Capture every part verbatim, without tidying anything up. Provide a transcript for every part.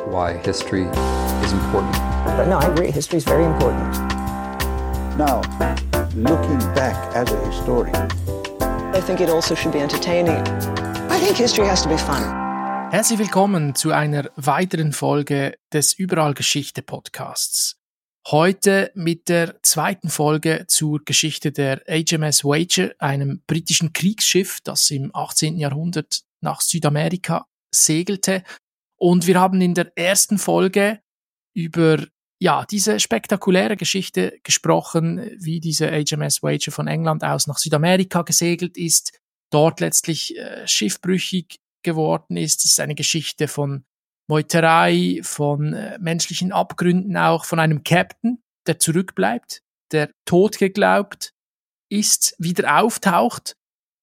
why history is important. But no, I agree. History is very important. Now, looking back as a historian, I think it also should be entertaining. I think history has to be fun. Herzlich willkommen zu einer weiteren Folge des Überall Geschichte Podcasts. Heute mit der zweiten Folge zur Geschichte der H M S Voyager, einem britischen Kriegsschiff, das im achtzehnten Jahrhundert nach Südamerika segelte. Und wir haben in der ersten Folge über ja, diese spektakuläre Geschichte gesprochen, wie diese H M S Voyager von England aus nach Südamerika gesegelt ist, dort letztlich äh, schiffbrüchig geworden ist. Es ist eine Geschichte von Meuterei, von äh, menschlichen Abgründen auch, von einem Captain, der zurückbleibt, der tot geglaubt ist, wieder auftaucht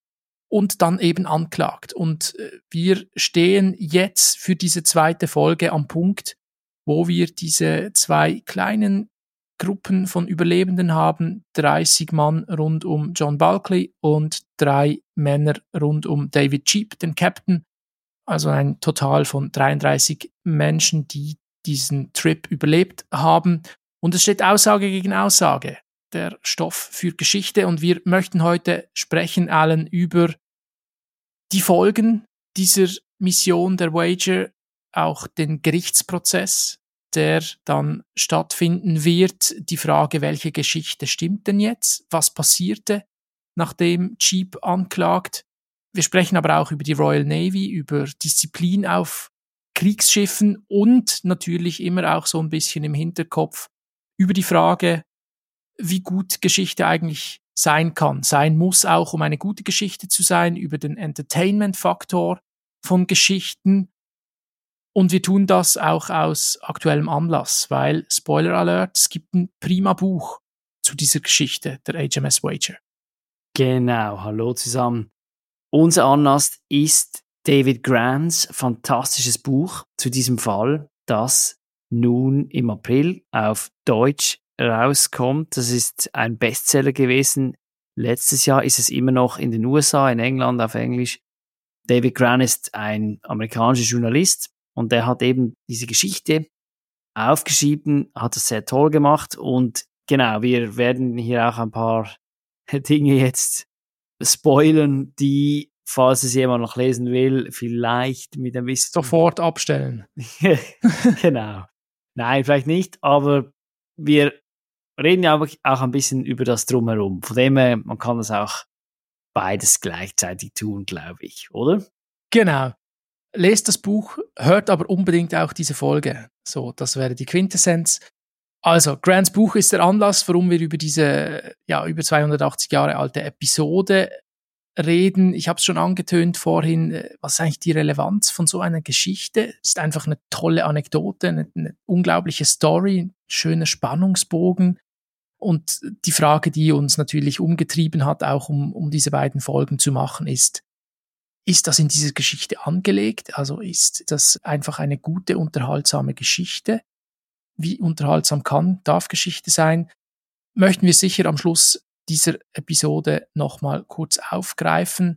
und dann eben anklagt. Und äh, wir stehen jetzt für diese zweite Folge am Punkt, wo wir diese zwei kleinen Gruppen von Überlebenden haben, dreißig Mann rund um John Bulkley und drei Männer rund um David Cheap, den Captain. Also ein Total von dreiunddreißig Menschen, die diesen Trip überlebt haben. Und es steht Aussage gegen Aussage, der Stoff für Geschichte. Und wir möchten heute sprechen, Alan, über die Folgen dieser Mission der Voyager, auch den Gerichtsprozess, der dann stattfinden wird. Die Frage, welche Geschichte stimmt denn jetzt? Was passierte, nachdem Cheap anklagt? Wir sprechen aber auch über die Royal Navy, über Disziplin auf Kriegsschiffen und natürlich immer auch so ein bisschen im Hinterkopf über die Frage, wie gut Geschichte eigentlich sein kann, sein muss, auch um eine gute Geschichte zu sein, über den Entertainment-Faktor von Geschichten. Und wir tun das auch aus aktuellem Anlass, weil, Spoiler Alert, es gibt ein prima Buch zu dieser Geschichte der H M S Voyager. Genau, hallo zusammen. Unser Anlass ist David Grants fantastisches Buch zu diesem Fall, das nun im April auf Deutsch rauskommt. Das ist ein Bestseller gewesen. Letztes Jahr ist es immer noch in den U S A, in England auf Englisch. David Grant ist ein amerikanischer Journalist und der hat eben diese Geschichte aufgeschrieben, hat es sehr toll gemacht und genau, wir werden hier auch ein paar Dinge jetzt spoilern, die, falls es jemand noch lesen will, vielleicht mit ein bisschen... Sofort abstellen. Genau. Nein, vielleicht nicht, aber wir reden ja auch ein bisschen über das Drumherum. Von dem her, man kann das auch beides gleichzeitig tun, glaube ich, oder? Genau. Lest das Buch, hört aber unbedingt auch diese Folge. So, das wäre die Quintessenz. Also, Grants Buch ist der Anlass, warum wir über diese ja über zweihundertachtzig Jahre alte Episode reden. Ich habe es schon angetönt vorhin, was ist eigentlich die Relevanz von so einer Geschichte? Es ist einfach eine tolle Anekdote, eine, eine unglaubliche Story, ein schöner Spannungsbogen. Und die Frage, die uns natürlich umgetrieben hat, auch um, um diese beiden Folgen zu machen, ist, ist das in dieser Geschichte angelegt? Also ist das einfach eine gute, unterhaltsame Geschichte? Wie unterhaltsam kann, darf Geschichte sein? Möchten wir sicher am Schluss dieser Episode nochmal kurz aufgreifen.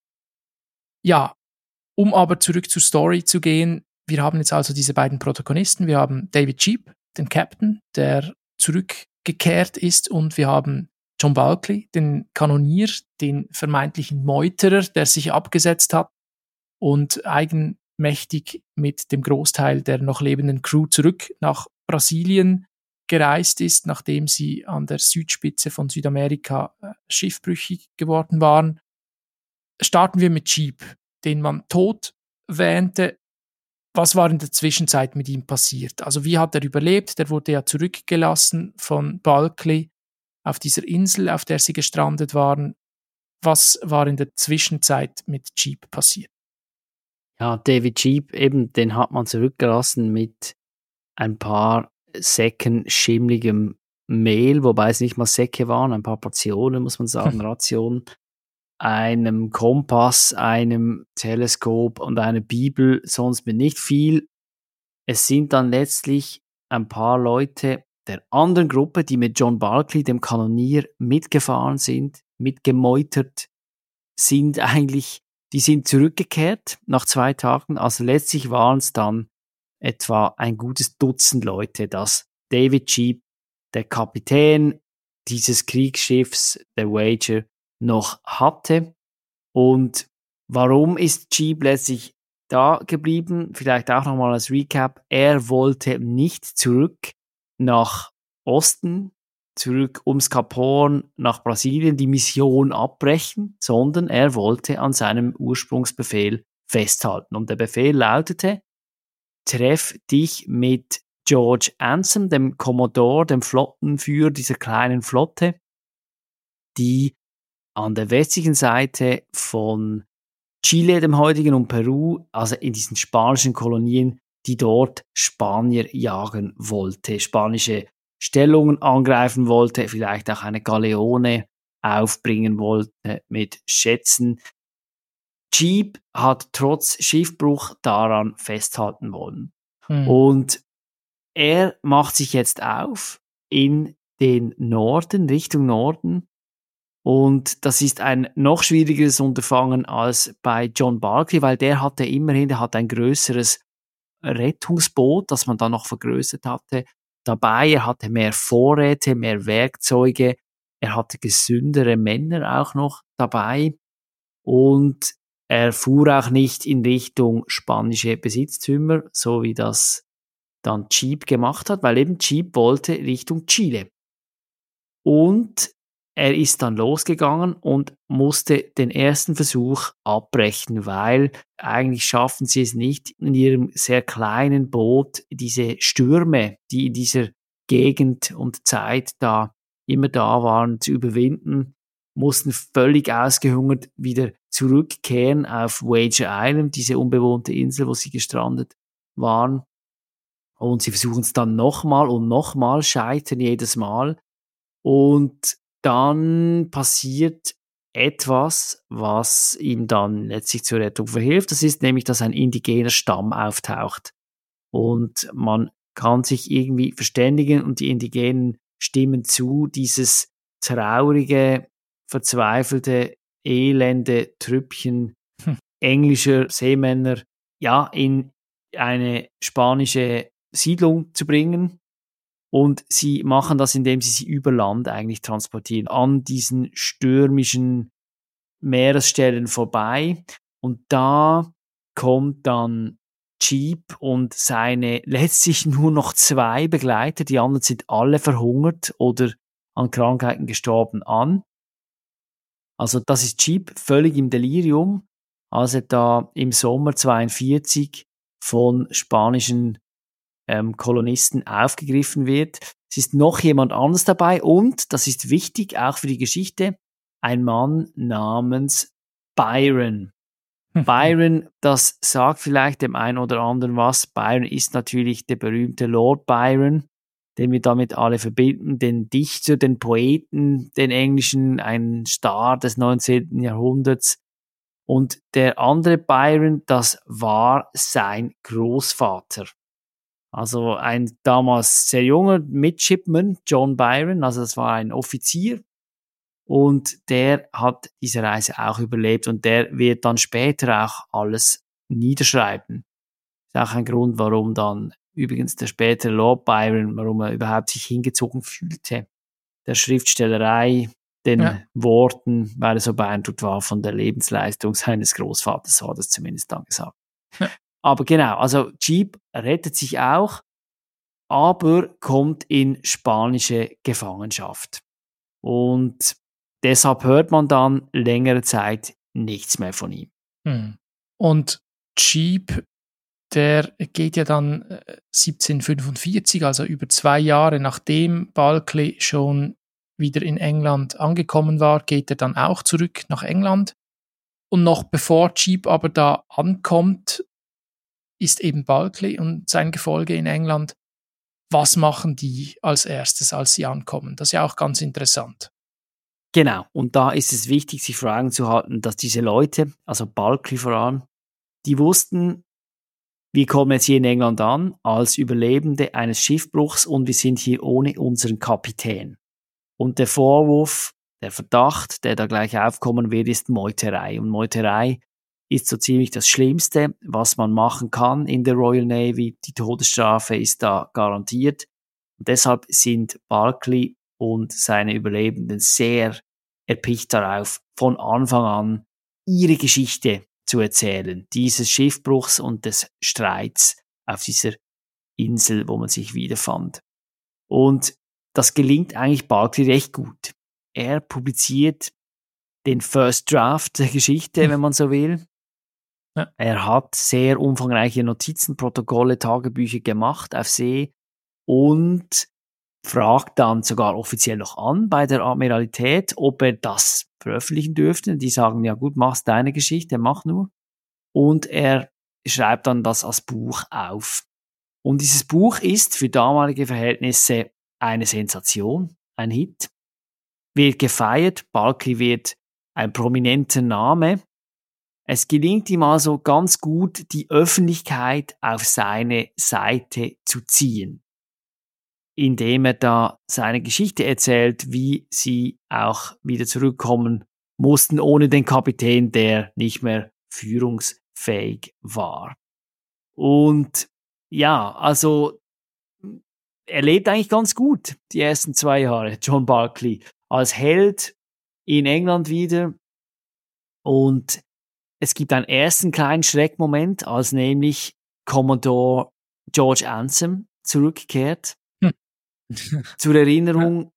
Ja, um aber zurück zur Story zu gehen, wir haben jetzt also diese beiden Protagonisten. Wir haben David Cheap, den Captain, der zurückgekehrt ist, und wir haben John Bulkley, den Kanonier, den vermeintlichen Meuterer, der sich abgesetzt hat und eigenmächtig mit dem Großteil der noch lebenden Crew zurück nach Brasilien gereist ist, nachdem sie an der Südspitze von Südamerika äh, schiffbrüchig geworden waren. Starten wir mit Cheap, den man tot wähnte. Was war in der Zwischenzeit mit ihm passiert? Also wie hat er überlebt? Der wurde ja zurückgelassen von Bulkley auf dieser Insel, auf der sie gestrandet waren. Was war in der Zwischenzeit mit Cheap passiert? Ja, David Cheap, eben, den hat man zurückgelassen mit ein paar Säcken schimmligem Mehl, wobei es nicht mal Säcke waren, ein paar Portionen, muss man sagen, Rationen, einem Kompass, einem Teleskop und einer Bibel, sonst mit nicht viel. Es sind dann letztlich ein paar Leute der anderen Gruppe, die mit John Bulkley, dem Kanonier, mitgefahren sind, mitgemeutert sind eigentlich, die sind zurückgekehrt nach zwei Tagen. Also letztlich waren es dann etwa ein gutes Dutzend Leute, das David Cheap, der Kapitän dieses Kriegsschiffs, der Wager, noch hatte. Und warum ist Cheap letztlich da geblieben? Vielleicht auch nochmal als Recap. Er wollte nicht zurück nach Osten, zurück ums Kap Horn nach Brasilien, die Mission abbrechen, sondern er wollte an seinem Ursprungsbefehl festhalten. Und der Befehl lautete: Treff dich mit George Anson, dem Commodore, dem Flottenführer dieser kleinen Flotte, die an der westlichen Seite von Chile, dem heutigen, und Peru, also in diesen spanischen Kolonien, die dort Spanier jagen wollte, spanische Stellungen angreifen wollte, vielleicht auch eine Galeone aufbringen wollte mit Schätzen. Cheap hat trotz Schiffbruch daran festhalten wollen. Hm. Und er macht sich jetzt auf in den Norden, Richtung Norden. Und das ist ein noch schwierigeres Unterfangen als bei John Barclay, weil der hatte immerhin, der hat ein größeres Rettungsboot, das man dann noch vergrößert hatte, dabei. Er hatte mehr Vorräte, mehr Werkzeuge. Er hatte gesündere Männer auch noch dabei. Und er fuhr auch nicht in Richtung spanische Besitztümer, so wie das dann Cheap gemacht hat, weil eben Cheap wollte Richtung Chile. Und er ist dann losgegangen und musste den ersten Versuch abbrechen, weil eigentlich schaffen sie es nicht, in ihrem sehr kleinen Boot diese Stürme, die in dieser Gegend und Zeit da immer da waren, zu überwinden, mussten völlig ausgehungert wieder zurückkehren auf Wager Island, diese unbewohnte Insel, wo sie gestrandet waren. Und sie versuchen es dann nochmal und nochmal, scheitern jedes Mal. Und dann passiert etwas, was ihm dann letztlich zur Rettung verhilft. Das ist nämlich, dass ein indigener Stamm auftaucht. Und man kann sich irgendwie verständigen und die Indigenen stimmen zu, dieses traurige, verzweifelte, elende Trüppchen hm. englischer Seemänner ja in eine spanische Siedlung zu bringen. Und sie machen das, indem sie sie über Land eigentlich transportieren, an diesen stürmischen Meeresstellen vorbei. Und da kommt dann Cheap und seine letztlich nur noch zwei Begleiter, die anderen sind alle verhungert oder an Krankheiten gestorben an. Also das ist Cheap völlig im Delirium, als er da im Sommer zweiundvierzig von spanischen ähm, Kolonisten aufgegriffen wird. Es ist noch jemand anderes dabei und, das ist wichtig, auch für die Geschichte, ein Mann namens Byron. Byron, das sagt vielleicht dem einen oder anderen was. Byron ist natürlich der berühmte Lord Byron, den wir damit alle verbinden, den Dichter, den Poeten, den Englischen, ein Star des neunzehnten Jahrhunderts. Und der andere Byron, das war sein Großvater. Also ein damals sehr junger Midshipman, John Byron, also das war ein Offizier. Und der hat diese Reise auch überlebt und der wird dann später auch alles niederschreiben. Das ist auch ein Grund, warum dann übrigens der spätere Lord Byron, warum er überhaupt sich hingezogen fühlte. Der Schriftstellerei, den ja. Worten, weil er so beeindruckt war von der Lebensleistung seines Großvaters, so hat er es zumindest dann gesagt. Ja. Aber genau, also Cheap rettet sich auch, aber kommt in spanische Gefangenschaft. Und deshalb hört man dann längere Zeit nichts mehr von ihm. Und Cheap, der geht ja dann siebzehnhundertfünfundvierzig, also über zwei Jahre nachdem Bulkeley schon wieder in England angekommen war, geht er dann auch zurück nach England. Und noch bevor Cheap aber da ankommt, ist eben Bulkeley und sein Gefolge in England. Was machen die als erstes, als sie ankommen? Das ist ja auch ganz interessant. Genau, und da ist es wichtig, sich vor Augen zu halten, dass diese Leute, also Bulkeley vor allem, die wussten, wir kommen jetzt hier in England an als Überlebende eines Schiffbruchs und wir sind hier ohne unseren Kapitän. Und der Vorwurf, der Verdacht, der da gleich aufkommen wird, ist Meuterei. Und Meuterei ist so ziemlich das Schlimmste, was man machen kann in der Royal Navy. Die Todesstrafe ist da garantiert. Und deshalb sind Bulkeley und seine Überlebenden sehr erpicht darauf, von Anfang an ihre Geschichte zu erzählen, dieses Schiffbruchs und des Streits auf dieser Insel, wo man sich wiederfand. Und das gelingt eigentlich Bulkeley recht gut. Er publiziert den First Draft der Geschichte, wenn man so will. Ja. Er hat sehr umfangreiche Notizen, Protokolle, Tagebücher gemacht auf See und fragt dann sogar offiziell noch an bei der Admiralität, ob er das veröffentlichen dürfte. Die sagen, ja gut, mach's deine Geschichte, mach nur. Und er schreibt dann das als Buch auf. Und dieses Buch ist für damalige Verhältnisse eine Sensation, ein Hit. Wird gefeiert, Bulkeley wird ein prominenter Name. Es gelingt ihm also ganz gut, die Öffentlichkeit auf seine Seite zu ziehen, indem er da seine Geschichte erzählt, wie sie auch wieder zurückkommen mussten, ohne den Kapitän, der nicht mehr führungsfähig war. Und ja, also er lebt eigentlich ganz gut die ersten zwei Jahre, John Bulkeley, als Held in England wieder. Und es gibt einen ersten kleinen Schreckmoment, als nämlich Commodore George Anson zurückkehrt. Hm. Zur Erinnerung,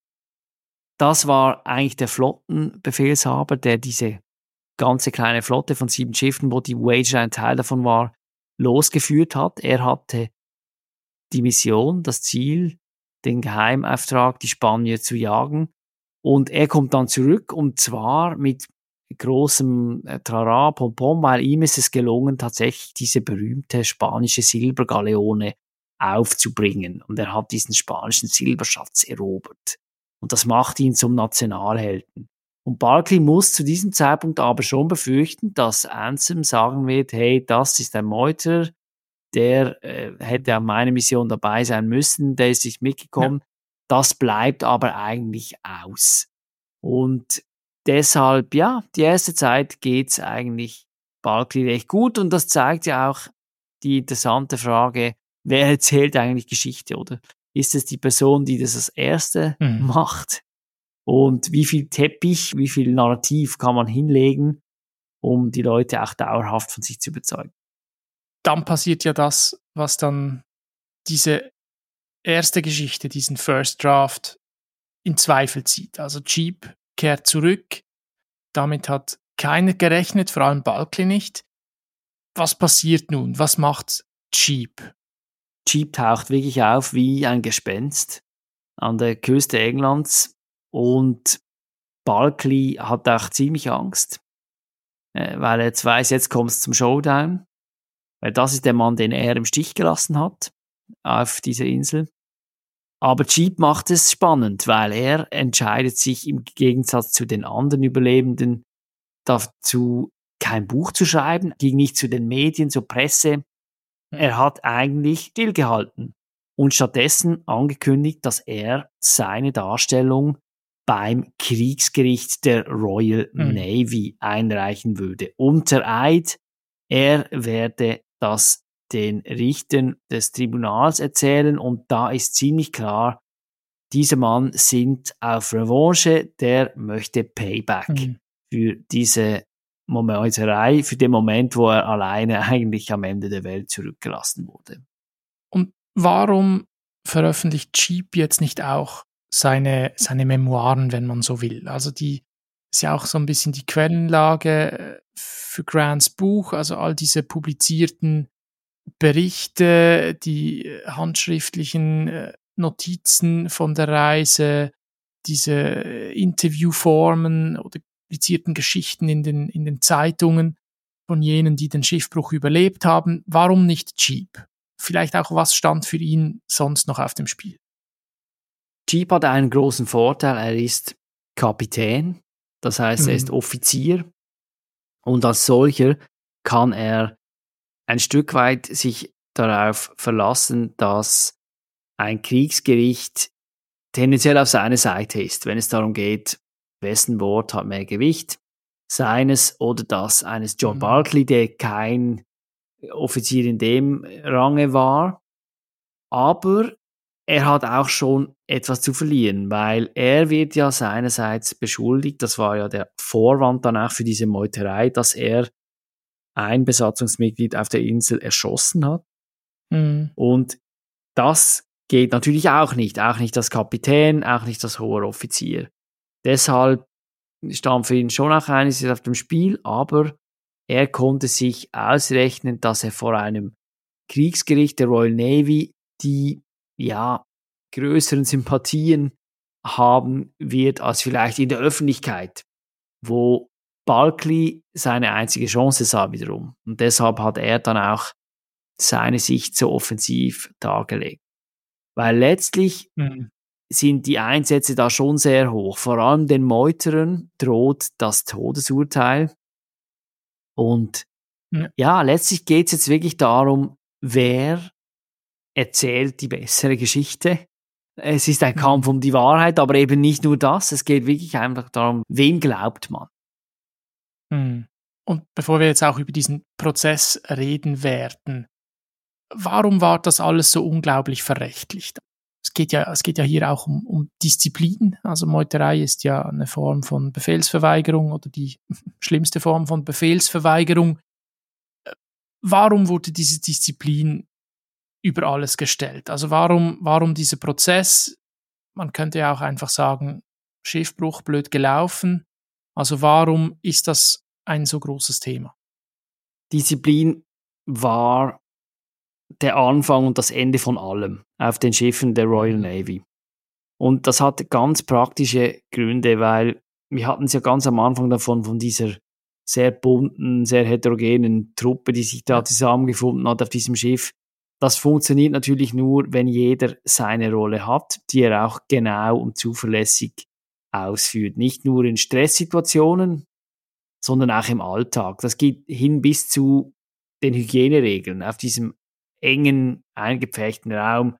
das war eigentlich der Flottenbefehlshaber, der diese ganze kleine Flotte von sieben Schiffen, wo die Voyager ein Teil davon war, losgeführt hat. Er hatte die Mission, das Ziel, den Geheimauftrag, die Spanier zu jagen. Und er kommt dann zurück, und zwar mit großem äh, Trara, Pompom, weil ihm ist es gelungen, tatsächlich diese berühmte spanische Silbergaleone aufzubringen. Und er hat diesen spanischen Silberschatz erobert. Und das macht ihn zum Nationalhelden. Und Bulkeley muss zu diesem Zeitpunkt aber schon befürchten, dass Anson sagen wird, hey, das ist ein Meuterer, der äh, hätte an meiner Mission dabei sein müssen, der ist nicht mitgekommen. Ja. Das bleibt aber eigentlich aus. Und deshalb, ja, die erste Zeit geht's eigentlich Bulkeley recht gut, und das zeigt ja auch die interessante Frage, wer erzählt eigentlich Geschichte, oder? Ist es die Person, die das als Erste mhm. macht? Und wie viel Teppich, wie viel Narrativ kann man hinlegen, um die Leute auch dauerhaft von sich zu überzeugen? Dann passiert ja das, was dann diese erste Geschichte, diesen First Draft, in Zweifel zieht. Also Cheap kehrt zurück. Damit hat keiner gerechnet, vor allem Bulkeley nicht. Was passiert nun? Was macht Cheap? Cheap taucht wirklich auf wie ein Gespenst an der Küste Englands, und Bulkeley hat auch ziemlich Angst, weil er jetzt weiss, jetzt kommt es zum Showdown, weil das ist der Mann, den er im Stich gelassen hat auf dieser Insel. Aber Cheap macht es spannend, weil er entscheidet sich im Gegensatz zu den anderen Überlebenden dazu, kein Buch zu schreiben, ging nicht zu den Medien, zur Presse. Er hat eigentlich stillgehalten und stattdessen angekündigt, dass er seine Darstellung beim Kriegsgericht der Royal mhm. Navy einreichen würde. Unter Eid, er werde das den Richtern des Tribunals erzählen, und da ist ziemlich klar, dieser Mann sinnt auf Revanche, der möchte Payback mhm. für diese Meuterei, für den Moment, wo er alleine eigentlich am Ende der Welt zurückgelassen wurde. Und warum veröffentlicht Cheap jetzt nicht auch seine, seine Memoiren, wenn man so will? Also die ist ja auch so ein bisschen die Quellenlage für Grants Buch, also all diese publizierten Berichte, die handschriftlichen Notizen von der Reise, diese Interviewformen oder publizierten Geschichten in den, in den Zeitungen von jenen, die den Schiffbruch überlebt haben. Warum nicht Cheap? Vielleicht auch, was stand für ihn sonst noch auf dem Spiel? Cheap hat einen großen Vorteil, er ist Kapitän, das heißt, er ist mhm. Offizier, und als solcher kann er ein Stück weit sich darauf verlassen, dass ein Kriegsgericht tendenziell auf seiner Seite ist, wenn es darum geht, wessen Wort hat mehr Gewicht. seines oder das eines John Mhm. Barclay, der kein Offizier in dem Range war. Aber er hat auch schon etwas zu verlieren, weil er wird ja seinerseits beschuldigt, das war ja der Vorwand dann auch für diese Meuterei, dass er ein Besatzungsmitglied auf der Insel erschossen hat. Mhm. Und das geht natürlich auch nicht, auch nicht als Kapitän, auch nicht als hoher Offizier. Deshalb stand für ihn schon auch einiges auf dem Spiel, aber er konnte sich ausrechnen, dass er vor einem Kriegsgericht der Royal Navy die, ja, größeren Sympathien haben wird als vielleicht in der Öffentlichkeit, wo Barclay seine einzige Chance sah wiederum. Und deshalb hat er dann auch seine Sicht so offensiv dargelegt. Weil letztlich Mhm. sind die Einsätze da schon sehr hoch. Vor allem den Meuterern droht das Todesurteil. Und Ja. ja, letztlich geht es jetzt wirklich darum, wer erzählt die bessere Geschichte. Es ist ein Mhm. Kampf um die Wahrheit, aber eben nicht nur das. Es geht wirklich einfach darum, wem glaubt man. Mhm. Und bevor wir jetzt auch über diesen Prozess reden werden, warum war das alles so unglaublich verrechtlicht? Es geht ja, es geht ja hier auch um, um Disziplin. Also Meuterei ist ja eine Form von Befehlsverweigerung oder die schlimmste Form von Befehlsverweigerung. Warum wurde diese Disziplin über alles gestellt? Also warum, warum dieser Prozess? Man könnte ja auch einfach sagen, Schiffbruch, blöd gelaufen. Also warum ist das ein so großes Thema? Disziplin war der Anfang und das Ende von allem auf den Schiffen der Royal Navy. Und das hatte ganz praktische Gründe, weil wir hatten es ja ganz am Anfang davon, von dieser sehr bunten, sehr heterogenen Truppe, die sich da Ja. zusammengefunden hat auf diesem Schiff. Das funktioniert natürlich nur, wenn jeder seine Rolle hat, die er auch genau und zuverlässig ausführt. Nicht nur in Stresssituationen, sondern auch im Alltag. Das geht hin bis zu den Hygieneregeln auf diesem engen, eingepferchten Raum.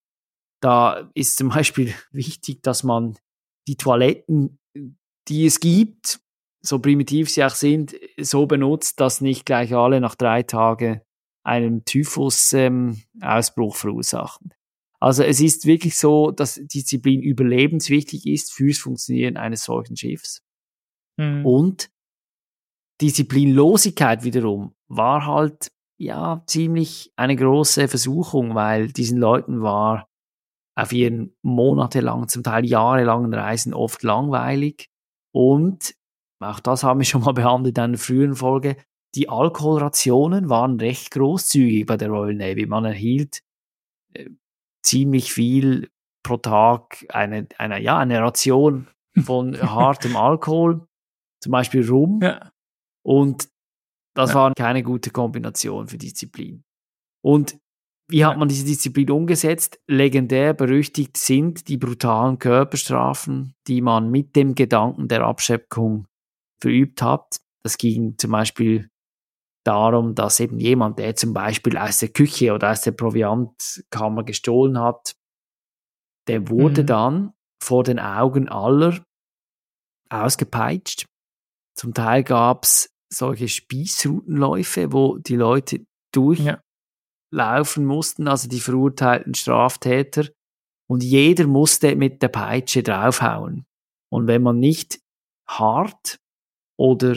Da ist zum Beispiel wichtig, dass man die Toiletten, die es gibt, so primitiv sie auch sind, so benutzt, dass nicht gleich alle nach drei Tagen einen Typhus-Ausbruch ähm, verursachen. Also es ist wirklich so, dass Disziplin überlebenswichtig ist fürs Funktionieren eines solchen Schiffs. Mhm. Und Disziplinlosigkeit wiederum war halt ja ziemlich eine große Versuchung, weil diesen Leuten war auf ihren monatelangen, zum Teil jahrelangen Reisen oft langweilig. Und auch das haben wir schon mal behandelt in einer früheren Folge. Die Alkoholrationen waren recht großzügig bei der Royal Navy. Man erhielt äh, ziemlich viel pro Tag, eine, eine, ja, eine Ration von hartem Alkohol, zum Beispiel Rum. Ja. Und das Ja. war keine gute Kombination für Disziplin. Und wie hat Ja. man diese Disziplin umgesetzt? Legendär berüchtigt sind die brutalen Körperstrafen, die man mit dem Gedanken der Abschreckung verübt hat. Das ging zum Beispiel darum, dass eben jemand, der zum Beispiel aus der Küche oder aus der Proviantkammer gestohlen hat, der wurde Mhm. dann vor den Augen aller ausgepeitscht. Zum Teil gab es solche Spießrutenläufe, wo die Leute durchlaufen Ja. mussten, also die verurteilten Straftäter. Und jeder musste mit der Peitsche draufhauen. Und wenn man nicht hart oder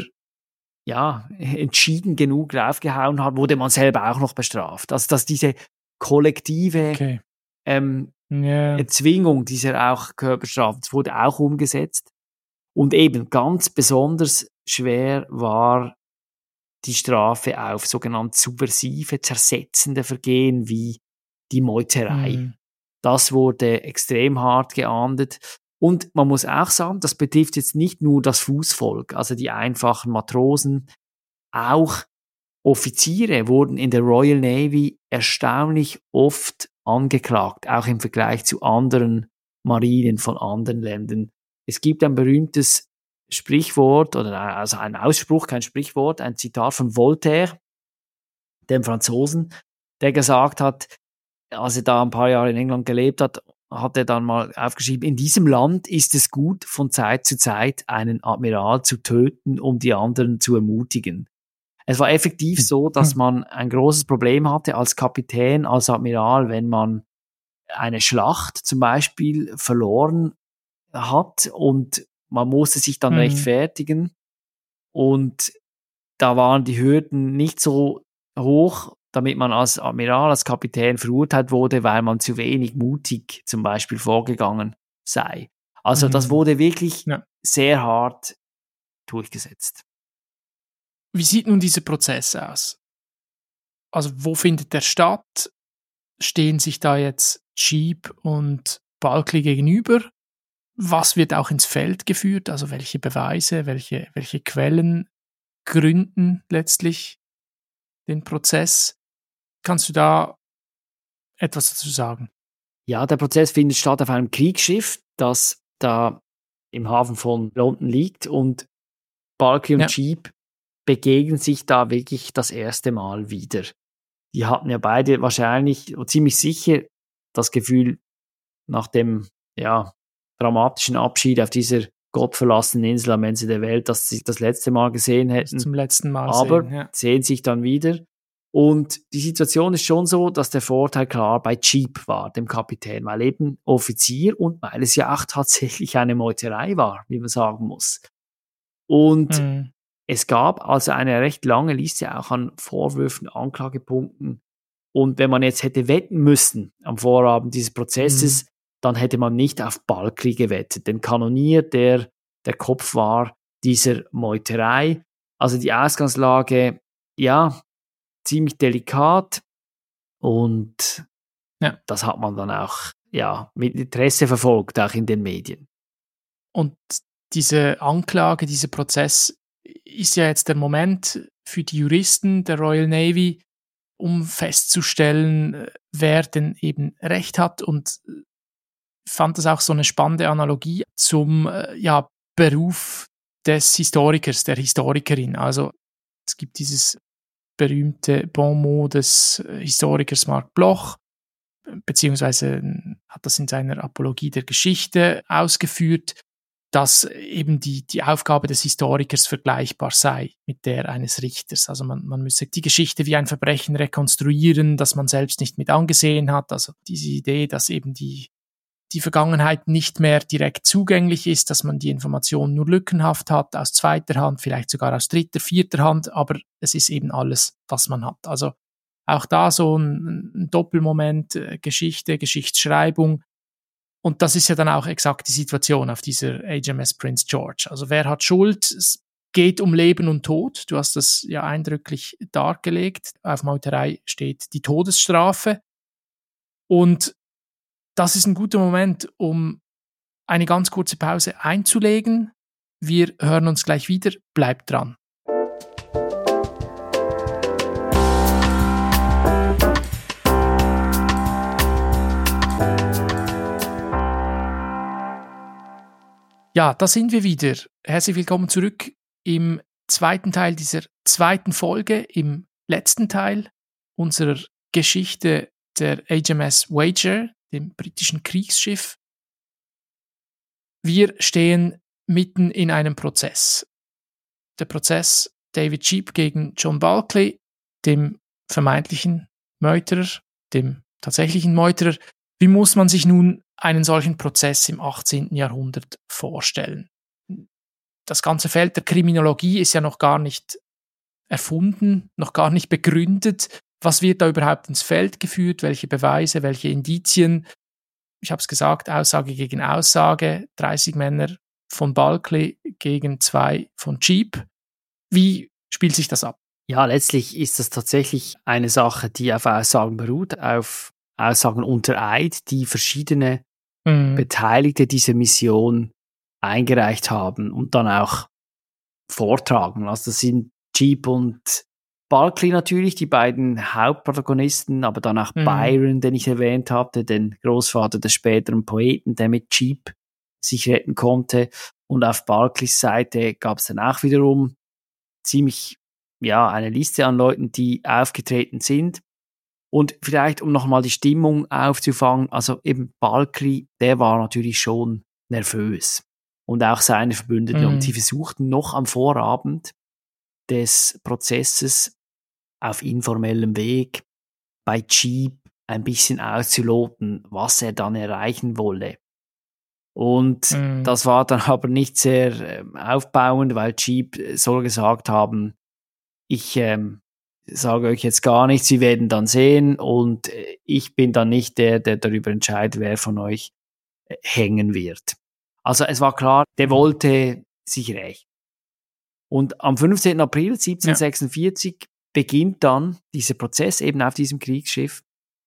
ja, entschieden genug draufgehauen hat, wurde man selber auch noch bestraft. Also dass diese kollektive Okay. ähm, Ja. Erzwingung dieser auch Körperstrafen, das wurde auch umgesetzt. Und eben ganz besonders schwer war die Strafe auf sogenannte subversive, zersetzende Vergehen wie die Meuterei. Mhm. Das wurde extrem hart geahndet. Und man muss auch sagen, das betrifft jetzt nicht nur das Fußvolk, also die einfachen Matrosen, auch Offiziere wurden in der Royal Navy erstaunlich oft angeklagt, auch im Vergleich zu anderen Marinen von anderen Ländern. Es gibt ein berühmtes Sprichwort, oder also ein Ausspruch, kein Sprichwort, ein Zitat von Voltaire, dem Franzosen, der gesagt hat, als er da ein paar Jahre in England gelebt hat hat er dann mal aufgeschrieben, in diesem Land ist es gut, von Zeit zu Zeit einen Admiral zu töten, um die anderen zu ermutigen. Es war effektiv so, dass man ein großes Problem hatte als Kapitän, als Admiral, wenn man eine Schlacht zum Beispiel verloren hat und man musste sich dann Mhm. rechtfertigen und da waren die Hürden nicht so hoch, damit man als Admiral, als Kapitän verurteilt wurde, weil man zu wenig mutig zum Beispiel vorgegangen sei. Also das Mhm. wurde wirklich Ja. sehr hart durchgesetzt. Wie sieht nun dieser Prozess aus? Also wo findet der statt? Stehen sich da jetzt Cheap und Bulkley gegenüber? Was wird auch ins Feld geführt? Also welche Beweise, welche, welche Quellen gründen letztlich den Prozess? Kannst du da etwas dazu sagen? Ja, der Prozess findet statt auf einem Kriegsschiff, das da im Hafen von London liegt und Bulkley und Ja. Cheap begegnen sich da wirklich das erste Mal wieder. Die hatten ja beide wahrscheinlich ziemlich sicher das Gefühl, nach dem ja, dramatischen Abschied auf dieser gottverlassenen Insel am Ende der Welt, dass sie das letzte Mal gesehen hätten. Zum letzten Mal Aber sehen, ja. sehen sich dann wieder. Und die Situation ist schon so, dass der Vorteil klar bei Cheap war, dem Kapitän, weil eben Offizier und weil es ja auch tatsächlich eine Meuterei war, wie man sagen muss. Und Mhm. es gab also eine recht lange Liste auch an Vorwürfen, Anklagepunkten. Und wenn man jetzt hätte wetten müssen am Vorabend dieses Prozesses, Mhm. dann hätte man nicht auf Bulkley gewettet. Den Kanonier, der der Kopf war dieser Meuterei. Also die Ausgangslage, ja, ziemlich delikat. Und Ja. das hat man dann auch ja, mit Interesse verfolgt, auch in den Medien. Und diese Anklage, dieser Prozess ist ja jetzt der Moment für die Juristen der Royal Navy, um festzustellen, wer denn eben Recht hat, und fand das auch so eine spannende Analogie zum ja, Beruf des Historikers, der Historikerin. Also es gibt dieses berühmte Bonmot des Historikers Marc Bloch, beziehungsweise hat das in seiner Apologie der Geschichte ausgeführt, dass eben die, die Aufgabe des Historikers vergleichbar sei mit der eines Richters. Also man, man müsse die Geschichte wie ein Verbrechen rekonstruieren, das man selbst nicht mit angesehen hat. Also diese Idee, dass eben die, die Vergangenheit nicht mehr direkt zugänglich ist, dass man die Information nur lückenhaft hat, aus zweiter Hand, vielleicht sogar aus dritter, vierter Hand, aber es ist eben alles, was man hat. Also auch da so ein, ein Doppelmoment, äh, Geschichte, Geschichtsschreibung. Und das ist ja dann auch exakt die Situation auf dieser H M S Prince George. Also wer hat Schuld? Es geht um Leben und Tod. Du hast das ja eindrücklich dargelegt. Auf Meuterei steht die Todesstrafe. Und das ist ein guter Moment, um eine ganz kurze Pause einzulegen. Wir hören uns gleich wieder. Bleibt dran. Ja, da sind wir wieder. Herzlich willkommen zurück im zweiten Teil dieser zweiten Folge, im letzten Teil unserer Geschichte der H M S Wager, dem britischen Kriegsschiff. Wir stehen mitten in einem Prozess. Der Prozess David Cheap gegen John Bulkley, dem vermeintlichen Meuterer, dem tatsächlichen Meuterer. Wie muss man sich nun einen solchen Prozess im achtzehnten Jahrhundert vorstellen? Das ganze Feld der Kriminologie ist ja noch gar nicht erfunden, noch gar nicht begründet. Was wird da überhaupt ins Feld geführt? Welche Beweise, welche Indizien? Ich habe es gesagt, Aussage gegen Aussage, dreißig Männer von Bulkley gegen zwei von Cheap. Wie spielt sich das ab? Ja, letztlich ist das tatsächlich eine Sache, die auf Aussagen beruht, auf Aussagen unter Eid, die verschiedene mhm. Beteiligte dieser Mission eingereicht haben und dann auch vortragen. Also das sind Cheap und Bulkley natürlich, die beiden Hauptprotagonisten, aber dann auch mhm. Byron, den ich erwähnt hatte, den Großvater des späteren Poeten, der mit Cheap sich retten konnte. Und auf Bulkleys Seite gab es dann auch wiederum ziemlich, ja, eine Liste an Leuten, die aufgetreten sind. Und vielleicht, um nochmal die Stimmung aufzufangen, also eben Balkri, der war natürlich schon nervös. Und auch seine Verbündeten. Mhm. Und sie versuchten noch am Vorabend des Prozesses auf informellem Weg bei Cheap ein bisschen auszuloten, was er dann erreichen wolle. Und Mhm. das war dann aber nicht sehr äh, aufbauend, weil Cheap soll gesagt haben, ich ähm, sage euch jetzt gar nichts, Sie werden dann sehen und äh, ich bin dann nicht der, der darüber entscheidet, wer von euch äh, hängen wird. Also es war klar, der wollte sich rächen. Und am fünfzehnten April siebzehnhundertsechsundvierzig ja. beginnt dann dieser Prozess eben auf diesem Kriegsschiff.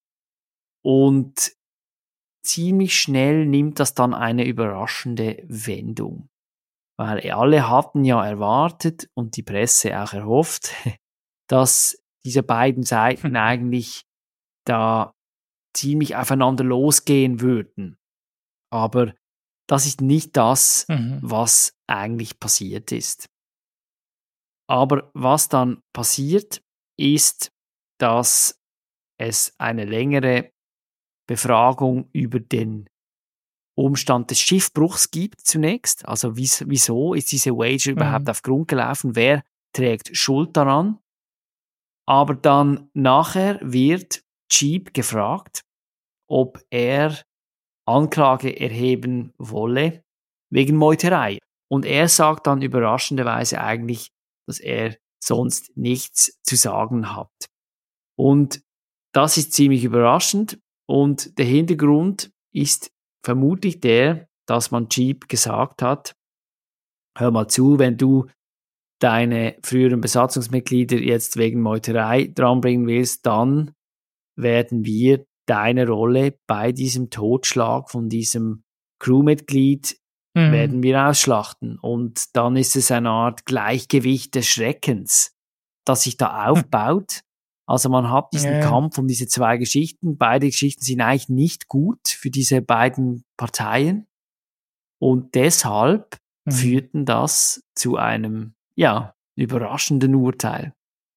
Und ziemlich schnell nimmt das dann eine überraschende Wendung. Weil alle hatten ja erwartet und die Presse auch erhofft, dass diese beiden Seiten eigentlich da ziemlich aufeinander losgehen würden. Aber das ist nicht das, Mhm. was eigentlich passiert ist. Aber was dann passiert, ist, dass es eine längere Befragung über den Umstand des Schiffbruchs gibt zunächst. Also wieso ist diese Voyager mhm. überhaupt auf Grund gelaufen? Wer trägt Schuld daran? Aber dann nachher wird Cheap gefragt, ob er Anklage erheben wolle wegen Meuterei. Und er sagt dann überraschenderweise eigentlich, dass er sonst nichts zu sagen hat. Und das ist ziemlich überraschend. Und der Hintergrund ist vermutlich der, dass man Cheap gesagt hat, hör mal zu, wenn du deine früheren Besatzungsmitglieder jetzt wegen Meuterei dranbringen willst, dann werden wir deine Rolle bei diesem Totschlag von diesem Crewmitglied mhm. werden wir ausschlachten. Und dann ist es eine Art Gleichgewicht des Schreckens, das sich da aufbaut. Also man hat diesen ja. Kampf um diese zwei Geschichten. Beide Geschichten sind eigentlich nicht gut für diese beiden Parteien. Und deshalb mhm. führten das zu einem, ja, überraschenden Urteil.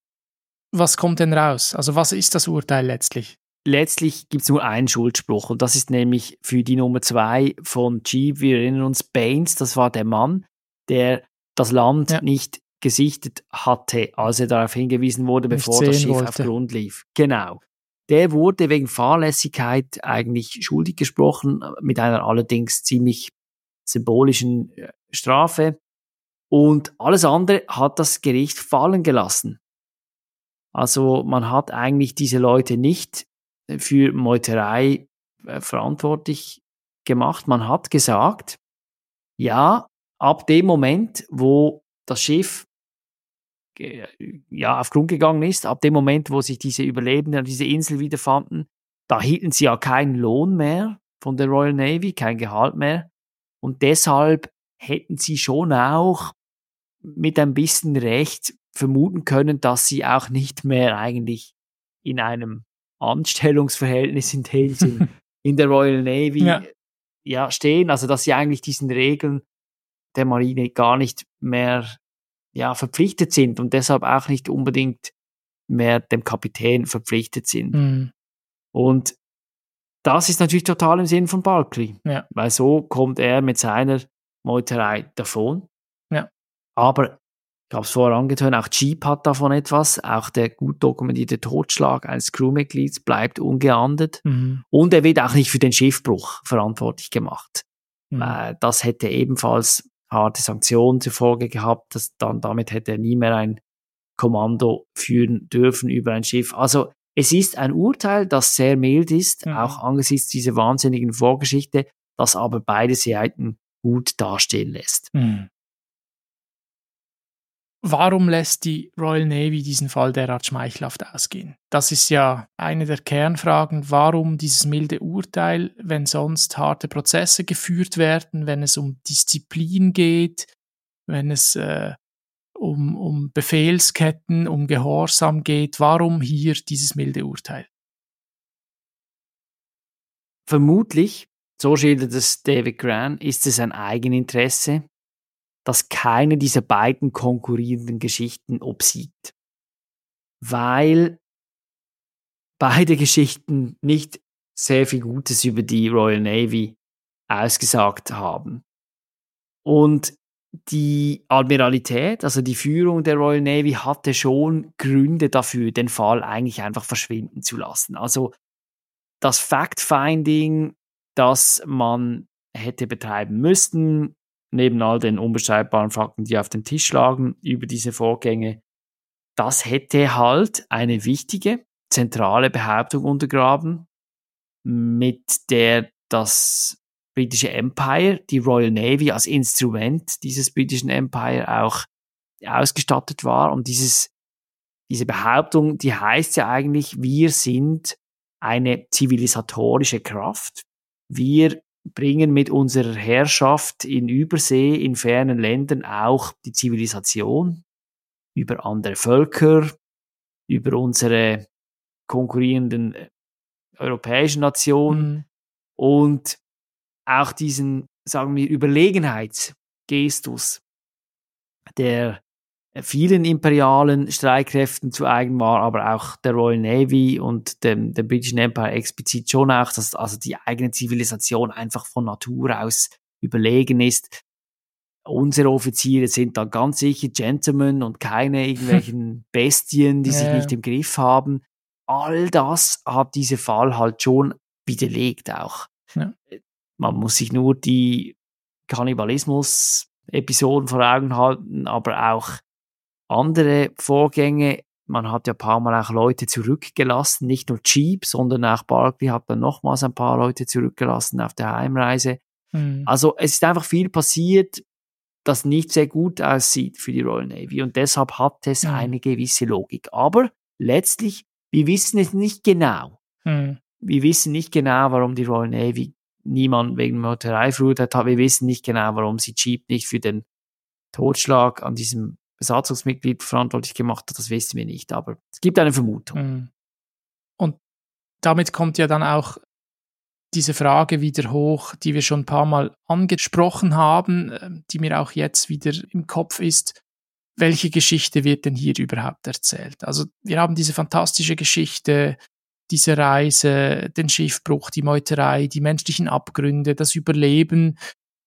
Was kommt denn raus? Also was ist das Urteil letztlich? Letztlich gibt es nur einen Schuldspruch und das ist nämlich für die Nummer zwei von Cheap. Wir erinnern uns, Baines, das war der Mann, der das Land ja. nicht gesichtet hatte, als er darauf hingewiesen wurde, nicht bevor das Schiff wollte. Auf Grund lief. Genau. Der wurde wegen Fahrlässigkeit eigentlich schuldig gesprochen, mit einer allerdings ziemlich symbolischen Strafe. Und alles andere hat das Gericht fallen gelassen. Also man hat eigentlich diese Leute nicht für Meuterei äh, verantwortlich gemacht. Man hat gesagt, ja, ab dem Moment, wo das Schiff äh, ja, auf Grund gegangen ist, ab dem Moment, wo sich diese Überlebenden an dieser Insel wiederfanden, da hielten sie ja keinen Lohn mehr von der Royal Navy, kein Gehalt mehr. Und deshalb hätten sie schon auch mit ein bisschen Recht vermuten können, dass sie auch nicht mehr eigentlich in einem Anstellungsverhältnis in dem Sinn in der Royal Navy ja. ja, stehen, also dass sie eigentlich diesen Regeln der Marine gar nicht mehr ja, verpflichtet sind und deshalb auch nicht unbedingt mehr dem Kapitän verpflichtet sind. Mhm. Und das ist natürlich total im Sinn von Balkri, ja. weil so kommt er mit seiner Meuterei davon. Ja. Aber ich habe es vorher angetönt, auch Cheap hat davon etwas. Auch der gut dokumentierte Totschlag eines Crewmitglieds bleibt ungeahndet. Mhm. Und er wird auch nicht für den Schiffbruch verantwortlich gemacht. Mhm. Äh, das hätte ebenfalls harte Sanktionen zur Folge gehabt. Das dann, damit hätte er nie mehr ein Kommando führen dürfen über ein Schiff. Also es ist ein Urteil, das sehr mild ist, mhm. auch angesichts dieser wahnsinnigen Vorgeschichte, das aber beide Seiten gut dastehen lässt. Mhm. Warum lässt die Royal Navy diesen Fall derart schmeichelhaft ausgehen? Das ist ja eine der Kernfragen. Warum dieses milde Urteil, wenn sonst harte Prozesse geführt werden, wenn es um Disziplin geht, wenn es äh, um, um Befehlsketten, um Gehorsam geht? Warum hier dieses milde Urteil? Vermutlich, so schildert es David Gran, ist es ein Eigeninteresse, dass keine dieser beiden konkurrierenden Geschichten obsiegt. Weil beide Geschichten nicht sehr viel Gutes über die Royal Navy ausgesagt haben. Und die Admiralität, also die Führung der Royal Navy, hatte schon Gründe dafür, den Fall eigentlich einfach verschwinden zu lassen. Also das Fact-Finding, das man hätte betreiben müssen, neben all den unbestreitbaren Fakten, die auf dem Tisch lagen über diese Vorgänge, das hätte halt eine wichtige, zentrale Behauptung untergraben, mit der das britische Empire, die Royal Navy als Instrument dieses britischen Empire auch ausgestattet war. Und dieses, diese Behauptung, die heißt ja eigentlich, wir sind eine zivilisatorische Kraft. Wir bringen mit unserer Herrschaft in Übersee, in fernen Ländern auch die Zivilisation über andere Völker, über unsere konkurrierenden europäischen Nationen mhm. und auch diesen, sagen wir, Überlegenheitsgestus, der vielen imperialen Streitkräften zu eigen war, aber auch der Royal Navy und dem, dem britischen Empire explizit schon auch, dass also die eigene Zivilisation einfach von Natur aus überlegen ist. Unsere Offiziere sind da ganz sicher Gentlemen und keine irgendwelchen Bestien, die ja. sich nicht im Griff haben. All das hat dieser Fall halt schon widerlegt auch. Ja. Man muss sich nur die Kannibalismus-Episoden vor Augen halten, aber auch andere Vorgänge. Man hat ja ein paar Mal auch Leute zurückgelassen, nicht nur Cheap, sondern auch Barclay hat dann nochmals ein paar Leute zurückgelassen auf der Heimreise. Mhm. Also es ist einfach viel passiert, das nicht sehr gut aussieht für die Royal Navy und deshalb hat es mhm. eine gewisse Logik. Aber letztlich, wir wissen es nicht genau. Mhm. Wir wissen nicht genau, warum die Royal Navy niemand wegen Meuterei verurteilt hat. Wir wissen nicht genau, warum sie Cheap nicht für den Totschlag an diesem Besatzungsmitglied verantwortlich gemacht hat. Das wissen wir nicht, aber es gibt eine Vermutung. Mhm. Und damit kommt ja dann auch diese Frage wieder hoch, die wir schon ein paar Mal angesprochen haben, die mir auch jetzt wieder im Kopf ist. Welche Geschichte wird denn hier überhaupt erzählt? Also wir haben diese fantastische Geschichte, diese Reise, den Schiffbruch, die Meuterei, die menschlichen Abgründe, das Überleben.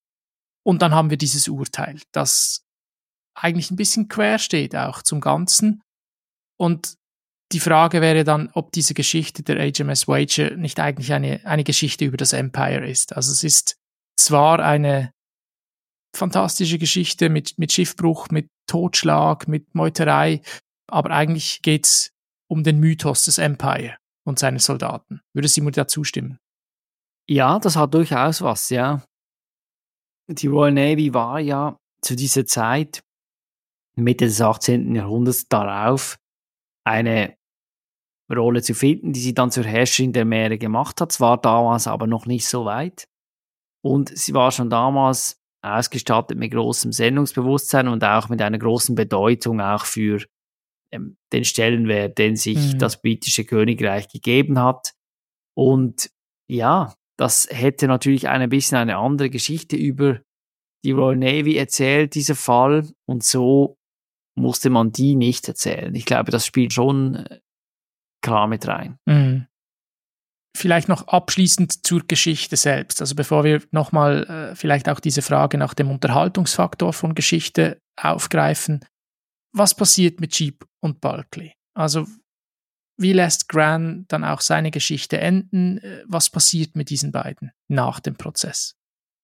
Und dann haben wir dieses Urteil, das eigentlich ein bisschen quer steht auch zum Ganzen. Und die Frage wäre dann, ob diese Geschichte der H M S Voyager nicht eigentlich eine, eine Geschichte über das Empire ist. Also es ist zwar eine fantastische Geschichte mit, mit Schiffbruch, mit Totschlag, mit Meuterei, aber eigentlich geht's um den Mythos des Empire und seine Soldaten. Würde Sie mir dazu stimmen? Ja, das hat durchaus was, ja. Die Royal Navy war ja zu dieser Zeit, Mitte des achtzehnten. Jahrhunderts, darauf, eine Rolle zu finden, die sie dann zur Herrscherin der Meere gemacht hat. Es war damals aber noch nicht so weit. Und sie war schon damals ausgestattet mit großem Sendungsbewusstsein und auch mit einer großen Bedeutung auch für ähm, den Stellenwert, den sich mhm. das britische Königreich gegeben hat. Und ja, das hätte natürlich ein bisschen eine andere Geschichte über die Royal Navy erzählt, dieser Fall. Und so musste man die nicht erzählen. Ich glaube, das spielt schon klar mit rein. Mhm. Vielleicht noch abschließend zur Geschichte selbst. Also bevor wir nochmal äh, vielleicht auch diese Frage nach dem Unterhaltungsfaktor von Geschichte aufgreifen. Was passiert mit Cheap und Barclay? Also wie lässt Gran dann auch seine Geschichte enden? Was passiert mit diesen beiden nach dem Prozess?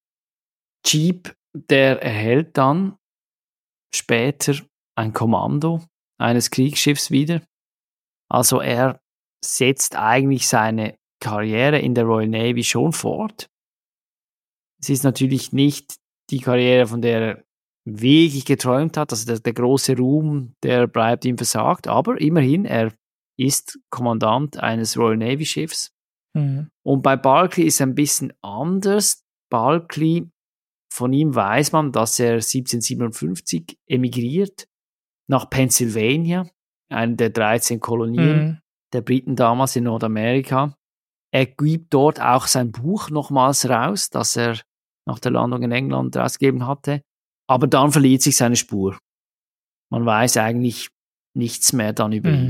Cheap, der erhält dann später ein Kommando eines Kriegsschiffs wieder. Also er setzt eigentlich seine Karriere in der Royal Navy schon fort. Es ist natürlich nicht die Karriere, von der er wirklich geträumt hat, also der, der große Ruhm, der bleibt ihm versagt, aber immerhin, er ist Kommandant eines Royal Navy Schiffs. Mhm. Und bei Barclay ist es ein bisschen anders. Barclay, von ihm weiß man, dass er siebzehnhundertsiebenundfünfzig emigriert nach Pennsylvania, eine der dreizehn Kolonien mhm. der Briten damals in Nordamerika. Er gibt dort auch sein Buch nochmals raus, das er nach der Landung in England rausgegeben hatte. Aber dann verliert sich seine Spur. Man weiß eigentlich nichts mehr dann über mhm. ihn.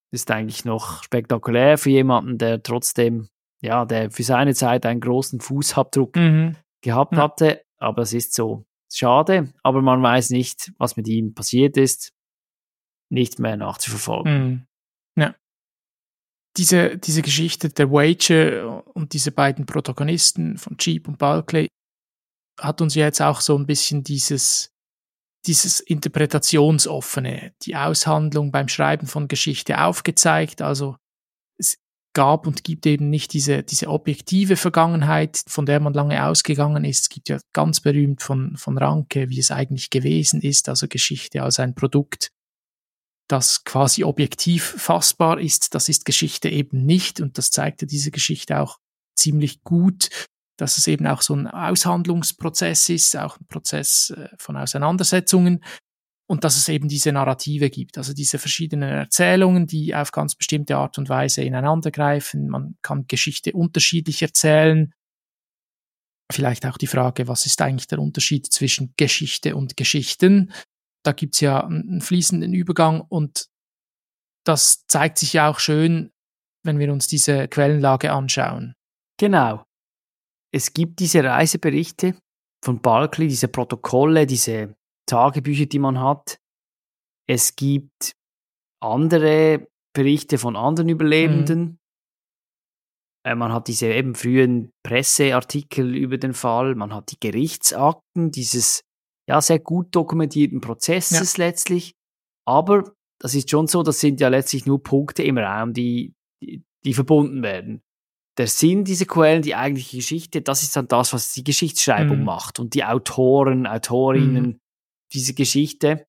Das ist eigentlich noch spektakulär für jemanden, der trotzdem, ja, der für seine Zeit einen großen Fußabdruck Mhm. gehabt Ja. hatte. Aber es ist so schade, aber man weiß nicht, was mit ihm passiert ist. Nicht mehr nachzuverfolgen. Mhm. Ja. Diese, diese Geschichte der Wager und diese beiden Protagonisten von Cheap und Bulkley hat uns ja jetzt auch so ein bisschen dieses, dieses Interpretationsoffene, die Aushandlung beim Schreiben von Geschichte aufgezeigt. Also es gab und gibt eben nicht diese, diese objektive Vergangenheit, von der man lange ausgegangen ist. Es gibt ja ganz berühmt von, von Ranke, wie es eigentlich gewesen ist, also Geschichte als ein Produkt, das quasi objektiv fassbar ist. Das ist Geschichte eben nicht, und das zeigte diese Geschichte auch ziemlich gut, dass es eben auch so ein Aushandlungsprozess ist, auch ein Prozess von Auseinandersetzungen, und dass es eben diese Narrative gibt, also diese verschiedenen Erzählungen, die auf ganz bestimmte Art und Weise ineinandergreifen. Man kann Geschichte unterschiedlich erzählen. Vielleicht auch die Frage, was ist eigentlich der Unterschied zwischen Geschichte und Geschichten? Da gibt's ja einen fließenden Übergang, und das zeigt sich ja auch schön, wenn wir uns diese Quellenlage anschauen. Genau. Es gibt diese Reiseberichte von Bulkley, diese Protokolle, diese Tagebücher, die man hat. Es gibt andere Berichte von anderen Überlebenden. Mhm. Äh, man hat diese eben frühen Presseartikel über den Fall. Man hat die Gerichtsakten dieses ja sehr gut dokumentierten Prozesses ja. letztlich. Aber das ist schon so, das sind ja letztlich nur Punkte im Raum, die, die, die verbunden werden. Der Sinn dieser Quellen, die eigentliche Geschichte, das ist dann das, was die Geschichtsschreibung mhm. macht und die Autoren, Autorinnen mhm. dieser Geschichte.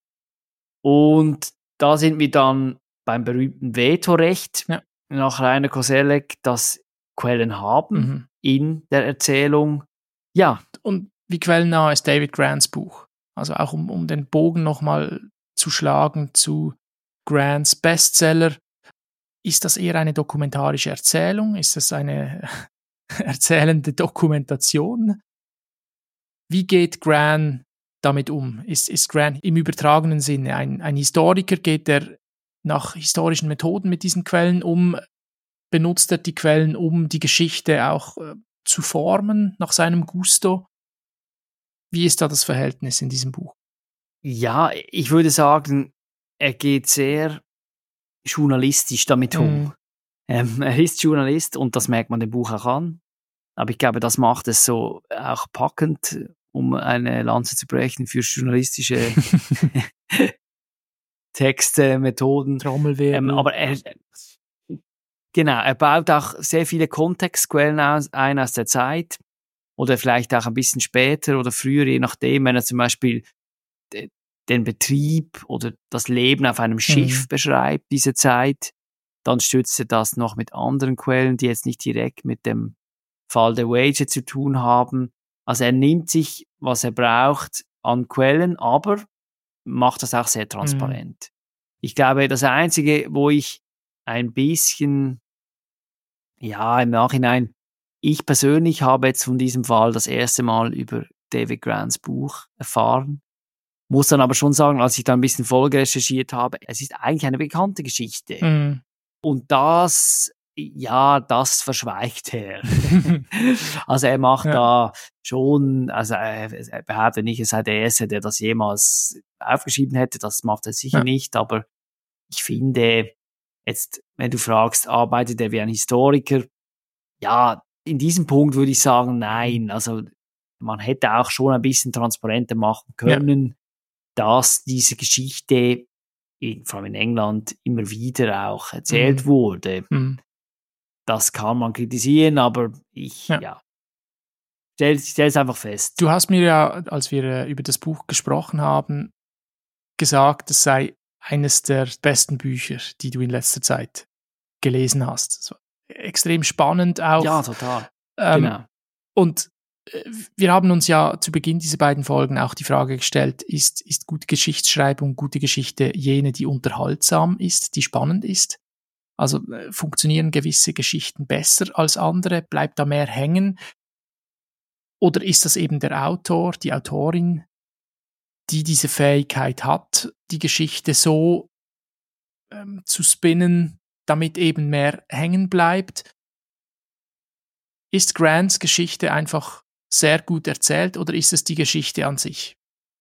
Und da sind wir dann beim berühmten Vetorecht ja. nach Rainer Koselleck, das Quellen haben mhm. in der Erzählung. Ja. Und wie quellennah ist David Grants Buch? Also auch um, um den Bogen nochmal zu schlagen zu Grants Bestseller. Ist das eher eine dokumentarische Erzählung? Ist das eine erzählende Dokumentation? Wie geht Grant damit um? Ist, ist Grant im übertragenen Sinne ein, ein Historiker? Geht er nach historischen Methoden mit diesen Quellen um? Benutzt er die Quellen, um die Geschichte auch äh, zu formen nach seinem Gusto? Wie ist da das Verhältnis in diesem Buch? Ja, ich würde sagen, er geht sehr journalistisch damit um. Mm. Ähm, er ist Journalist und das merkt man dem Buch auch an. Aber ich glaube, das macht es so auch packend, um eine Lanze zu brechen für journalistische Texte, Methoden. Trommelwirbel. Ähm, aber er, genau, er baut auch sehr viele Kontextquellen aus, ein aus der Zeit oder vielleicht auch ein bisschen später oder früher, je nachdem, wenn er zum Beispiel de, den Betrieb oder das Leben auf einem Schiff mhm. beschreibt, diese Zeit, dann stützt er das noch mit anderen Quellen, die jetzt nicht direkt mit dem Fall der Wager zu tun haben. Also er nimmt sich, was er braucht, an Quellen, aber macht das auch sehr transparent. Mhm. Ich glaube, das Einzige, wo ich ein bisschen, ja, im Nachhinein, ich persönlich habe jetzt von diesem Fall das erste Mal über David Grants Buch erfahren. Muss dann aber schon sagen, als ich da ein bisschen Folge recherchiert habe, es ist eigentlich eine bekannte Geschichte. Mhm. Und das, ja, das verschweigt er. Also er macht ja. da schon, also er, er behauptet nicht, er sei der Erste, der das jemals aufgeschrieben hätte, das macht er sicher ja. nicht, aber ich finde, jetzt, wenn du fragst, arbeitet er wie ein Historiker? Ja, in diesem Punkt würde ich sagen, nein, also man hätte auch schon ein bisschen transparenter machen können, ja. dass diese Geschichte, in, vor allem in England, immer wieder auch erzählt mhm. wurde. Mhm. Das kann man kritisieren, aber ich, ja, ja stell, stell es einfach fest. Du hast mir ja, als wir über das Buch gesprochen haben, gesagt, es sei eines der besten Bücher, die du in letzter Zeit gelesen hast. Das war extrem spannend auch. Ja, total. Ähm, genau. Und wir haben uns ja zu Beginn dieser beiden Folgen auch die Frage gestellt, ist, ist gute Geschichtsschreibung, gute Geschichte jene, die unterhaltsam ist, die spannend ist? Also äh, funktionieren gewisse Geschichten besser als andere? Bleibt da mehr hängen? Oder ist das eben der Autor, die Autorin, die diese Fähigkeit hat, die Geschichte so ähm, zu spinnen, damit eben mehr hängen bleibt. Ist Grants Geschichte einfach sehr gut erzählt oder ist es die Geschichte an sich?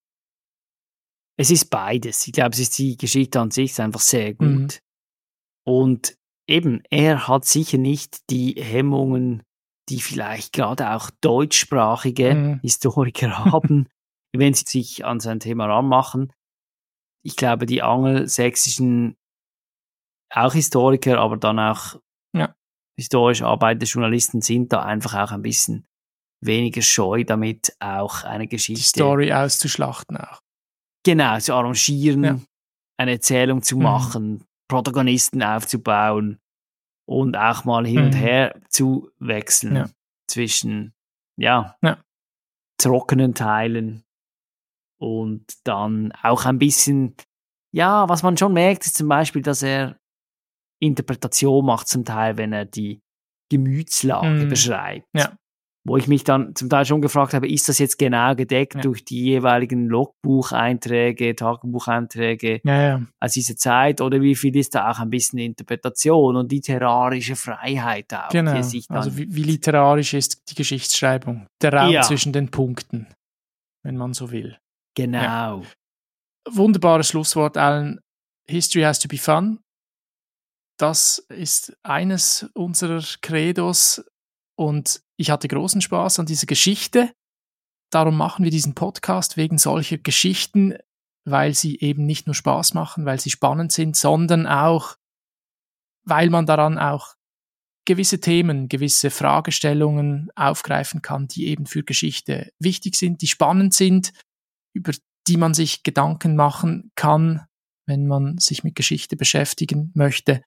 Es ist beides. Ich glaube, es ist die Geschichte an sich ist einfach sehr gut. Mhm. Und eben, er hat sicher nicht die Hemmungen, die vielleicht gerade auch deutschsprachige Mhm. Historiker haben, wenn sie sich an sein Thema ranmachen. Ich glaube, die angelsächsischen, auch Historiker, aber dann auch Ja. historisch arbeitende Journalisten sind da einfach auch ein bisschen weniger scheu, damit auch eine Die Geschichte Story auszuschlachten auch. genau zu arrangieren, Ja. eine Erzählung zu Mhm. machen, Protagonisten aufzubauen und auch mal hin und Mhm. her zu wechseln Ja. zwischen ja, Ja. trockenen Teilen und dann auch ein bisschen, ja, was man schon merkt, ist zum Beispiel, dass er Interpretation macht zum Teil, wenn er die Gemütslage Mhm. beschreibt. Ja. Wo ich mich dann zum Teil schon gefragt habe, ist das jetzt genau gedeckt Ja. durch die jeweiligen Logbucheinträge, Tagebucheinträge Ja, ja. aus dieser Zeit oder wie viel ist da auch ein bisschen Interpretation und literarische Freiheit auch, die Genau. er sich dann Also wie, wie literarisch ist die Geschichtsschreibung? Der Raum Ja. zwischen den Punkten, wenn man so will. genau. Wunderbares Schlusswort, Alan. History has to be fun. Das ist eines unserer Credos und ich hatte großen Spaß an dieser Geschichte. Darum machen wir diesen Podcast wegen solcher Geschichten, weil sie eben nicht nur Spaß machen, weil sie spannend sind, sondern auch, weil man daran auch gewisse Themen, gewisse Fragestellungen aufgreifen kann, die eben für Geschichte wichtig sind, die spannend sind, über die man sich Gedanken machen kann, wenn man sich mit Geschichte beschäftigen möchte.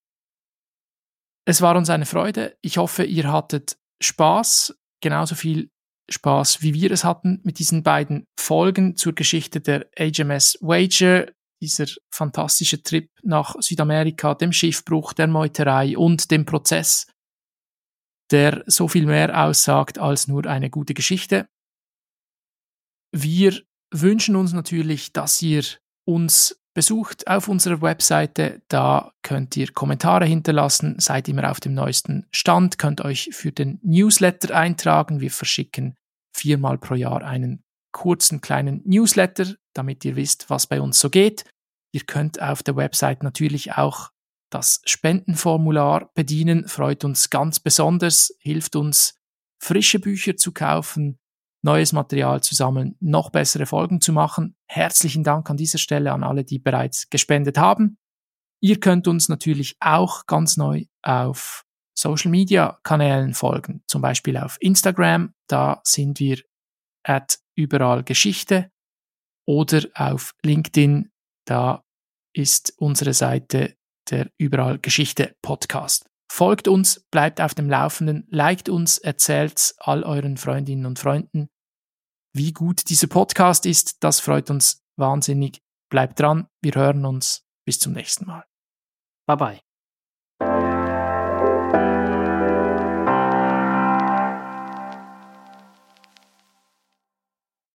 Es war uns eine Freude. Ich hoffe, ihr hattet Spaß, genauso viel Spaß, wie wir es hatten mit diesen beiden Folgen zur Geschichte der H M S Voyager, dieser fantastische Trip nach Südamerika, dem Schiffbruch, der Meuterei und dem Prozess, der so viel mehr aussagt als nur eine gute Geschichte. Wir wünschen uns natürlich, dass ihr uns besucht auf unserer Webseite. Da könnt ihr Kommentare hinterlassen, seid immer auf dem neuesten Stand, könnt euch für den Newsletter eintragen. Wir verschicken viermal pro Jahr einen kurzen kleinen Newsletter, damit ihr wisst, was bei uns so geht. Ihr könnt auf der Website natürlich auch das Spendenformular bedienen, freut uns ganz besonders, hilft uns, frische Bücher zu kaufen, neues Material zu sammeln, noch bessere Folgen zu machen. Herzlichen Dank an dieser Stelle an alle, die bereits gespendet haben. Ihr könnt uns natürlich auch ganz neu auf Social-Media-Kanälen folgen, zum Beispiel auf Instagram, da sind wir at überall Geschichte, oder auf LinkedIn, da ist unsere Seite der Überall Geschichte Podcast. Folgt uns, bleibt auf dem Laufenden, liked uns, erzählt all euren Freundinnen und Freunden, wie gut dieser Podcast ist. Das freut uns wahnsinnig. Bleibt dran, wir hören uns. Bis zum nächsten Mal. Bye bye.